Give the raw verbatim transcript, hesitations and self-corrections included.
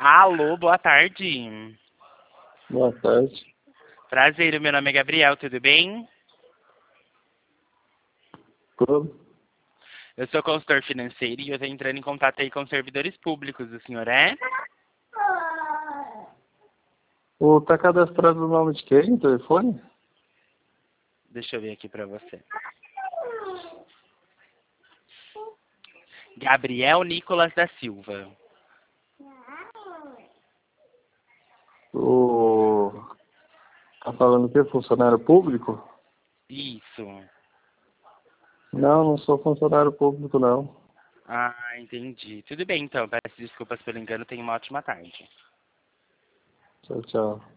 Alô, boa tarde. Boa tarde. Prazer, meu nome é Gabriel, tudo bem? Tudo? Eu sou consultor financeiro e eu estou entrando em contato aí com os servidores públicos, o senhor é? O tá cadastrado o nome de quem no telefone? Deixa eu ver aqui pra você. Gabriel Nicolas da Silva. O tá falando que é funcionário público? Isso. Não, não sou funcionário público não. Ah, entendi. Tudo bem então, peço desculpas pelo engano, tenha uma ótima tarde. Tchau, tchau.